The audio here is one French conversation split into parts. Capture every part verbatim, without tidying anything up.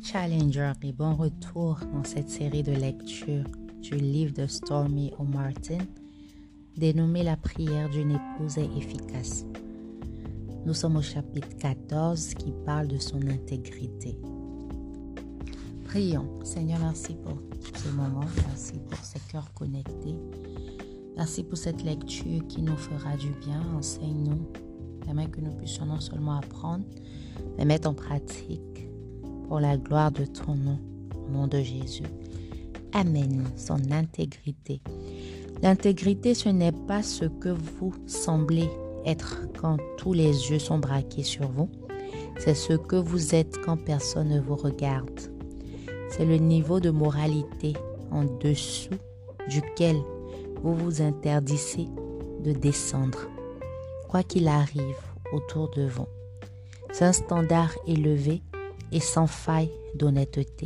Challenger et bon retour dans cette série de lectures du livre de Stormie Omartian dénommé La prière d'une épouse est efficace. Nous sommes au chapitre quatorze qui parle de son intégrité. Prions. Seigneur, merci pour ce moment, merci pour ces cœurs connectés. Merci pour cette lecture qui nous fera du bien. Enseigne-nous, permets que nous puissions non seulement apprendre, mais mettre en pratique pour la gloire de ton nom, au nom de Jésus. Amen. Son intégrité. L'intégrité, ce n'est pas ce que vous semblez être quand tous les yeux sont braqués sur vous. C'est ce que vous êtes quand personne ne vous regarde. C'est le niveau de moralité en dessous duquel vous vous interdisez de descendre, quoi qu'il arrive autour de vous. C'est un standard élevé et sans faille d'honnêteté,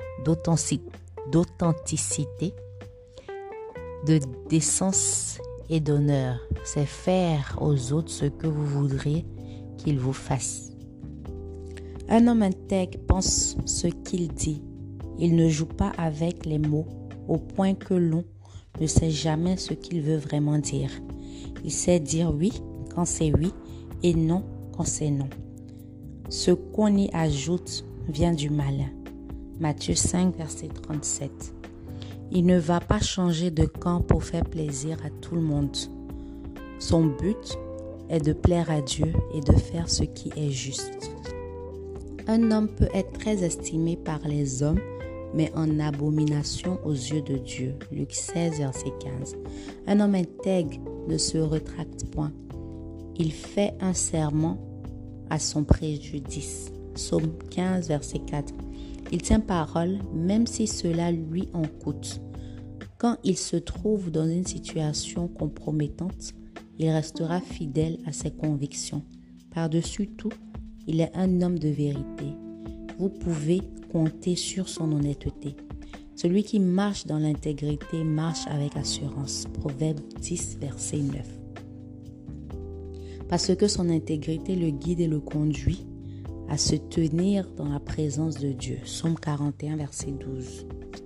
d'authenticité, de décence et d'honneur. C'est faire aux autres ce que vous voudriez qu'ils vous fassent. Un homme intègre pense ce qu'il dit. Il ne joue pas avec les mots au point que l'on ne sait jamais ce qu'il veut vraiment dire. Il sait dire oui quand c'est oui et non quand c'est non. Ce qu'on y ajoute vient du malin. Matthieu cinq, verset trente-sept. Il ne va pas changer de camp pour faire plaisir à tout le monde. Son but est de plaire à Dieu et de faire ce qui est juste. Un homme peut être très estimé par les hommes, mais en abomination aux yeux de Dieu. Luc seize, verset quinze. Un homme intègre ne se rétracte point. Il fait un serment à son préjudice. Psaume quinze, verset quatre. Il tient parole même si cela lui en coûte. Quand il se trouve dans une situation compromettante, il restera fidèle à ses convictions. Par-dessus tout, il est un homme de vérité. Vous pouvez compter sur son honnêteté. Celui qui marche dans l'intégrité marche avec assurance. Proverbe dix, verset neuf. Parce que son intégrité le guide et le conduit à se tenir dans la présence de Dieu. Psaume quarante et un, verset douze.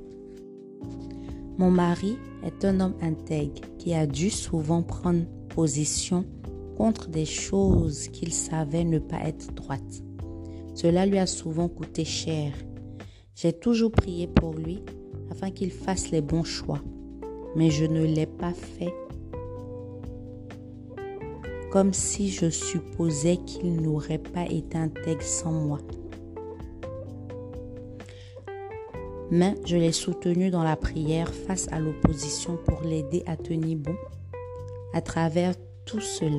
Mon mari est un homme intègre qui a dû souvent prendre position contre des choses qu'il savait ne pas être droites. Cela lui a souvent coûté cher. J'ai toujours prié pour lui afin qu'il fasse les bons choix, mais je ne l'ai pas fait comme si je supposais qu'il n'aurait pas été intègre sans moi. Mais je l'ai soutenu dans la prière face à l'opposition pour l'aider à tenir bon à travers tout cela.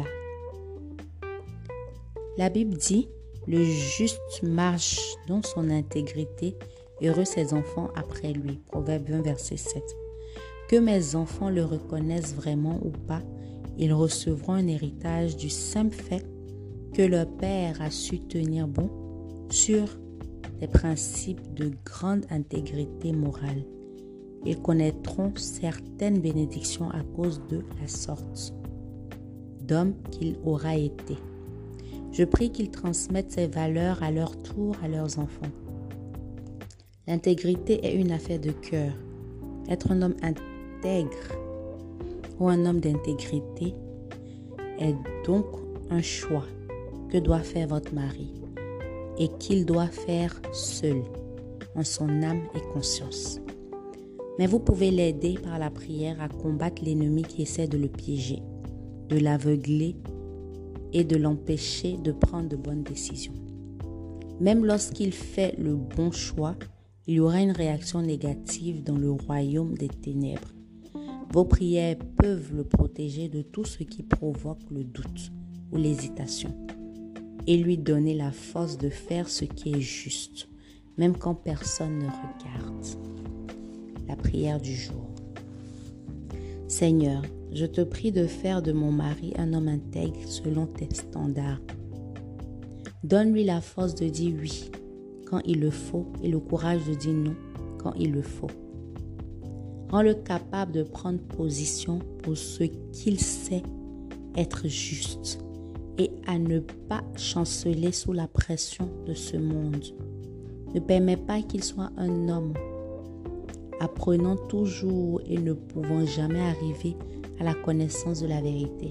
La Bible dit, le juste marche dans son intégrité, heureux ses enfants après lui. Proverbe vingt, verset sept. Que mes enfants le reconnaissent vraiment ou pas, ils recevront un héritage du simple fait que leur père a su tenir bon sur des principes de grande intégrité morale. Ils connaîtront certaines bénédictions à cause de la sorte d'homme qu'il aura été. Je prie qu'ils transmettent ces valeurs à leur tour à leurs enfants. L'intégrité est une affaire de cœur. Être un homme intègre ou un homme d'intégrité est donc un choix que doit faire votre mari et qu'il doit faire seul, en son âme et conscience. Mais vous pouvez l'aider par la prière à combattre l'ennemi qui essaie de le piéger, de l'aveugler et de l'empêcher de prendre de bonnes décisions. Même lorsqu'il fait le bon choix, il y aura une réaction négative dans le royaume des ténèbres. Vos prières peuvent le protéger de tout ce qui provoque le doute ou l'hésitation et lui donner la force de faire ce qui est juste, même quand personne ne regarde. La prière du jour. Seigneur, je te prie de faire de mon mari un homme intègre selon tes standards. Donne-lui la force de dire oui quand il le faut et le courage de dire non quand il le faut. Rends-le capable de prendre position pour ce qu'il sait être juste et à ne pas chanceler sous la pression de ce monde. Ne permets pas qu'il soit un homme, apprenant toujours et ne pouvant jamais arriver à la connaissance de la vérité.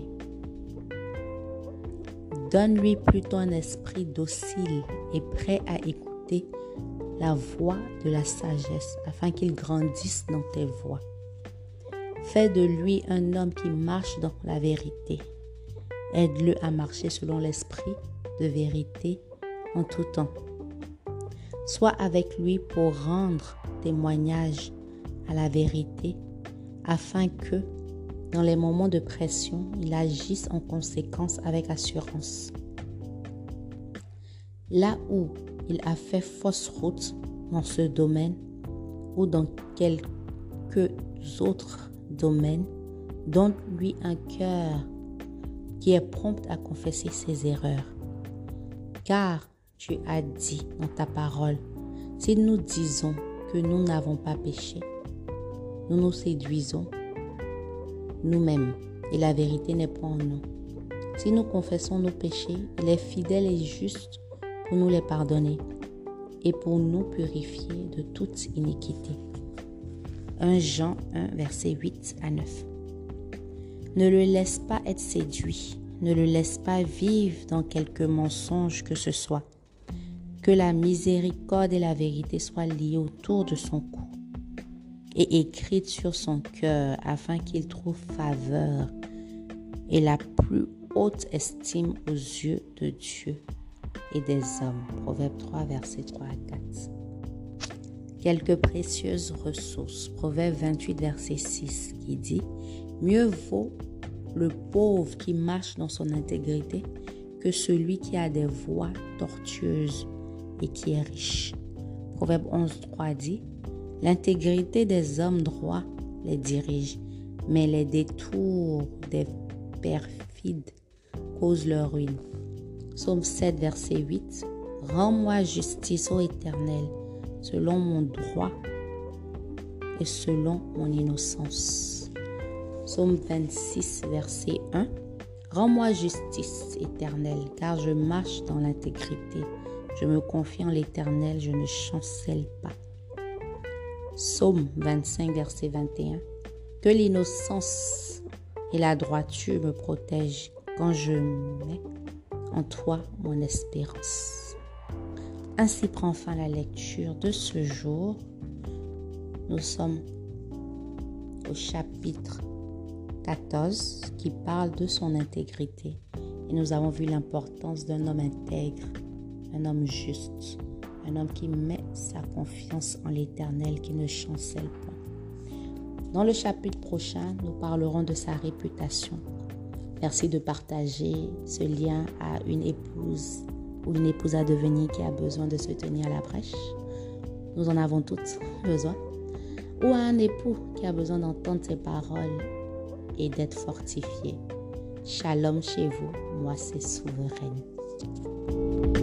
Donne-lui plutôt un esprit docile et prêt à écouter la voix de la sagesse, afin qu'il grandisse dans tes voies. Fais de lui un homme qui marche dans la vérité. Aide-le à marcher selon l'esprit de vérité en tout temps. Sois avec lui pour rendre témoignage à la vérité, afin que, dans les moments de pression, il agisse en conséquence avec assurance. Là où il a fait fausse route dans ce domaine ou dans quelques autres domaines, donne-lui un cœur qui est prompt à confesser ses erreurs. Car tu as dit dans ta parole, si nous disons que nous n'avons pas péché, nous nous séduisons nous-mêmes et la vérité n'est pas en nous. Si nous confessons nos péchés, il est fidèle et juste pour nous les pardonner et pour nous purifier de toute iniquité. premier Jean un, versets huit à neuf. Ne le laisse pas être séduit, ne le laisse pas vivre dans quelque mensonge que ce soit. Que la miséricorde et la vérité soient liées autour de son cou et écrites sur son cœur, afin qu'il trouve faveur et la plus haute estime aux yeux de Dieu et des hommes. Proverbe trois, versets trois à quatre. Quelques précieuses ressources. Proverbe vingt-huit, verset six, qui dit « Mieux vaut le pauvre qui marche dans son intégrité que celui qui a des voies tortueuses et qui est riche. » Proverbe onze, trois dit « L'intégrité des hommes droits les dirige, mais les détours des perfides causent leur ruine. » Psaume sept, verset huit. « Rends-moi justice, ô Éternel, selon mon droit et selon mon innocence. » Psaume vingt-six, verset un. « Rends-moi justice, Éternel, car je marche dans l'intégrité. Je me confie en l'Éternel, je ne chancelle pas. » Psaume vingt-cinq, verset vingt et un. « Que l'innocence et la droiture me protègent quand je mets en toi mon espérance. » Ainsi prend fin la lecture de ce jour. Nous sommes au chapitre quatorze qui parle de son intégrité. Et nous avons vu l'importance d'un homme intègre, un homme juste, un homme qui met sa confiance en l'Éternel, qui ne chancelle pas. Dans le chapitre prochain, nous parlerons de sa réputation. Merci de partager ce lien à une épouse ou une épouse à devenir qui a besoin de se tenir à la brèche. Nous en avons toutes besoin. Ou à un époux qui a besoin d'entendre ses paroles et d'être fortifié. Shalom chez vous, moi c'est Souveraine.